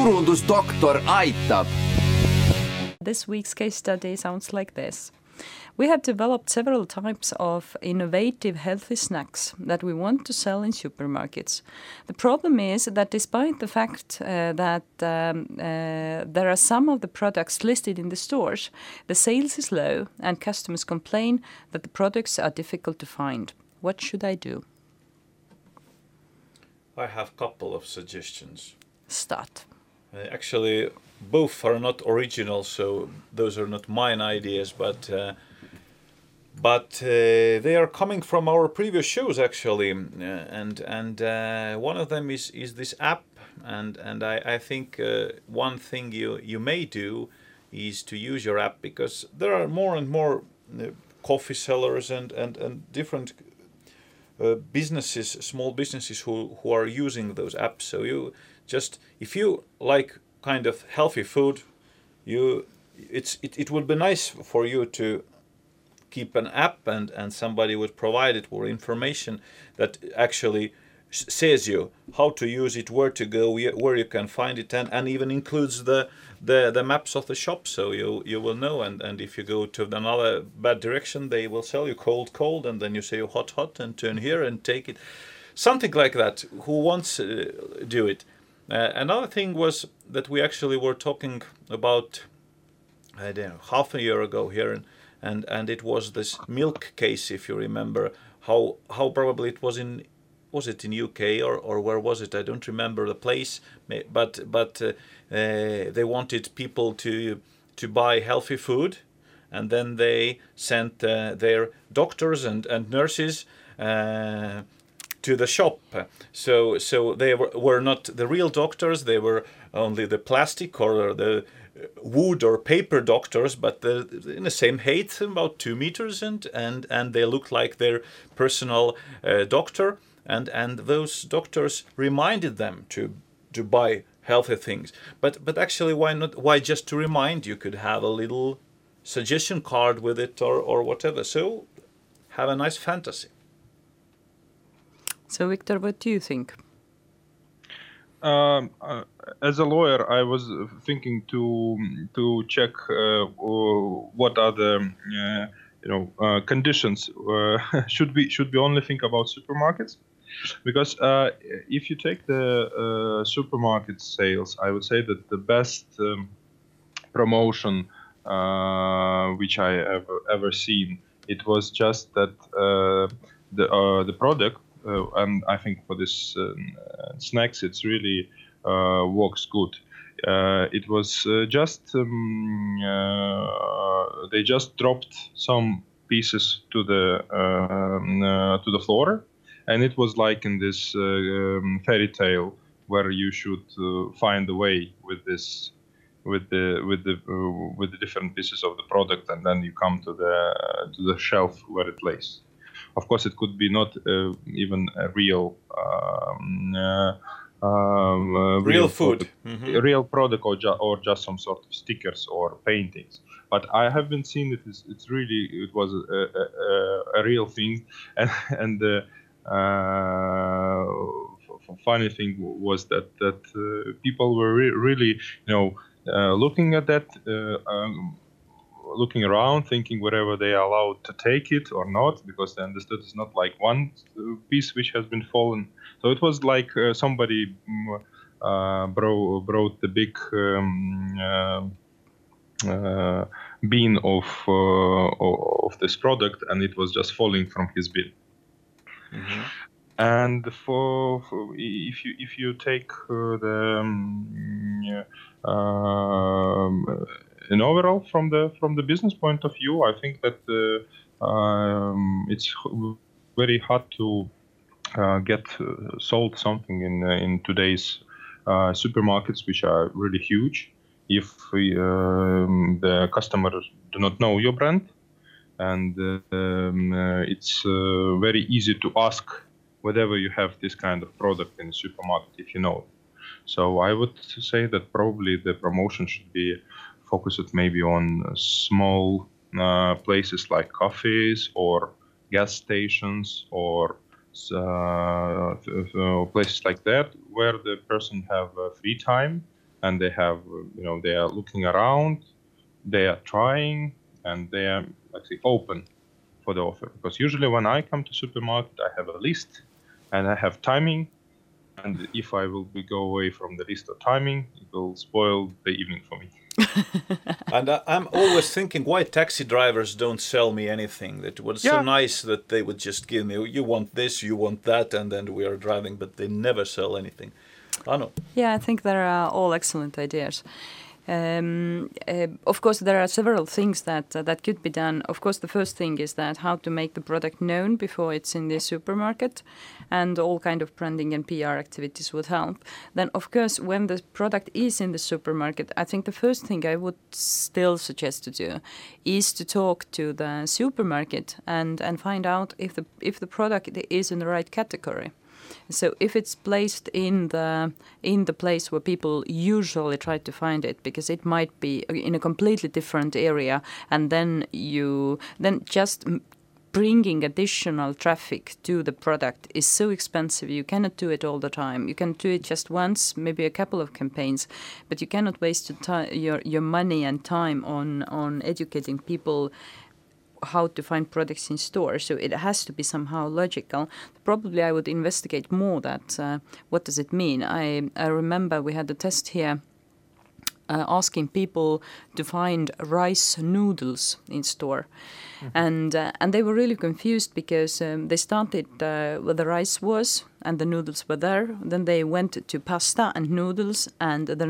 turundusdoktor aitab. This week's case study sounds like this. We have developed several types of innovative healthy snacks that we want to sell in supermarkets. The problem is that despite the fact that there are some of the products listed in the stores, the sales is low and customers complain that the products are difficult to find. What should I do? I have a couple of suggestions. Start. Actually, both are not original, so those are not mine ideas, but they are coming from our previous shows actually, and one of them is this app, and I think one thing you may do is to use your app, because there are more and more coffee sellers and different businesses, small businesses who are using those apps. So you just, if you like kind of healthy food, it would be nice for you to keep an app, and somebody would provide it with information that actually says you how to use it, where to go, where you can find it, and even includes the maps of the shop, so you will know. And if you go to another bad direction, they will sell you cold, and then you say hot, and turn here and take it. Something like that. Who wants to do it? Another thing was that we actually were talking about, I don't know, half a year ago here, and it was this milk case, if you remember, how probably it was it in UK or where was it? I don't remember the place, but they wanted people to buy healthy food, and then they sent their doctors and nurses to the shop. So they were not the real doctors, they were only the plastic or the wood or paper doctors, but in the same height, about 2 meters, and they looked like their personal doctor, and those doctors reminded them to buy healthy things. But actually, why not? Why just to remind? You could have a little suggestion card with it or whatever. So have a nice fantasy. So Victor, what do you think? As a lawyer, I was thinking to check what are the conditions. Should we only think about supermarkets? Because if you take the supermarket sales, I would say that the best promotion which I have ever seen, it was just that the product. And I think for this snacks, it's really works good. It was just they just dropped some pieces to the floor, and it was like in this fairy tale where you should find a way with this with the different pieces of the product, and then you come to the shelf where it lays. Of course, it could be not even a real real food, real product, or just some sort of stickers or paintings. But I haven't seen it. It was a real thing, and the funny thing was that people were really looking at that. Looking around, thinking whether they are allowed to take it or not, because they understood it's not like one piece which has been fallen. So it was like somebody brought the big bin of this product, and it was just falling from his bin. Mm-hmm. And if you take in overall, from the business point of view, I think that it's very hard to get sold something in today's supermarkets, which are really huge, if the customers do not know your brand, and it's very easy to ask whether you have this kind of product in the supermarket if you know it. So I would say that probably the promotion should be focused maybe on small places like cafes or gas stations or places like that, where the person have free time and they have, they are looking around, they are trying, and they are actually open for the offer. Because usually when I come to supermarket, I have a list and I have timing. And if I will go away from the list or timing, it will spoil the evening for me. And I'm always thinking why taxi drivers don't sell me anything. That was so nice that they would just give me, you want this, you want that, and then we are driving, but they never sell anything. Anu? Yeah, I think they're all excellent ideas. Of course, there are several things that could be done. Of course, the first thing is that how to make the product known before it's in the supermarket, and all kind of branding and PR activities would help. Then, of course, when the product is in the supermarket, I think the first thing I would still suggest to do is to talk to the supermarket and find out if the product is in the right category. So if it's placed in the place where people usually try to find it, because it might be in a completely different area, and then just bringing additional traffic to the product is so expensive. You cannot do it all the time. You can do it just once, maybe a couple of campaigns, but you cannot waste your money and time on educating people how to find products in stores. So it has to be somehow logical. Probably I would investigate more that what does it mean. I remember we had a test here asking people to find rice noodles in store. And they were really confused because they started where the rice was and the noodles were there. Then they went to pasta and noodles, and the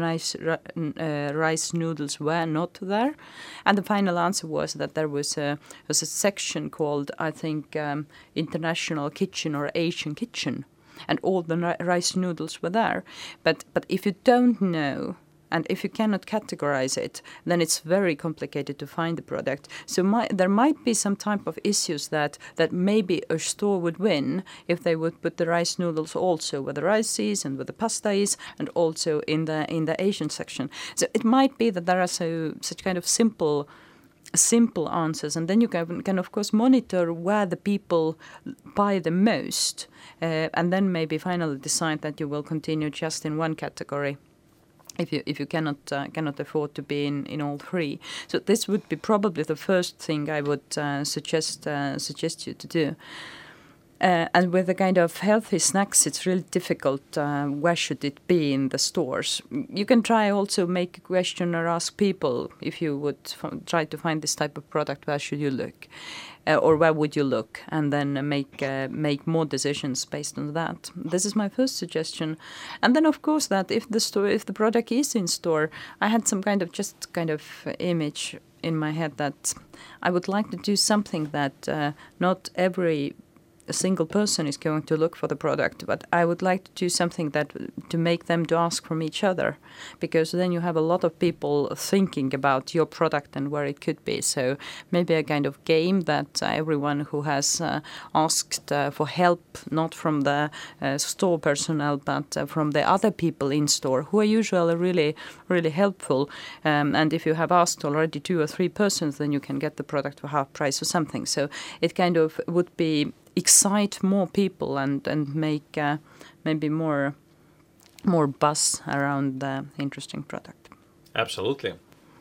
rice noodles were not there. And the final answer was that there was a section called, I think, International Kitchen or Asian Kitchen, and all the rice noodles were there. But if you don't know, and if you cannot categorize it, then it's very complicated to find the product. So there might be some type of issues that maybe a store would win if they would put the rice noodles also where the rice is and where the pasta is, and also in the Asian section. So it might be that there are such kind of simple answers, and then you can of course monitor where the people buy the most, and then maybe finally decide that you will continue just in one category if you cannot afford to be in all three. So this would be probably the first thing I would suggest you to do. And with the kind of healthy snacks, it's really difficult. Where should it be in the stores? You can try also make a question or ask people, if you would try to find this type of product, where should you look? Or where would you look? And then make more decisions based on that. This is my first suggestion. And then, of course, that if the product is in store, I had some kind of image in my head that I would like to do something that not every a single person is going to look for the product, but I would like to do something to make them to ask from each other, because then you have a lot of people thinking about your product and where it could be. So maybe a kind of game that everyone who has asked for help, not from the store personnel, but from the other people in store, who are usually really, really helpful. And if you have asked already 2 or 3 persons, then you can get the product for half price or something. So it kind of would be excite more people and make maybe more buzz around the interesting product. Absolutely.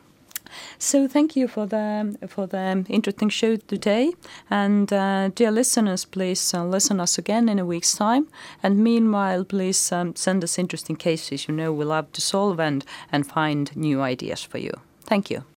So thank you for the interesting show today, and dear listeners, please listen us again in a week's time. And meanwhile, please send us interesting cases we love to solve and find new ideas for you. Thank you.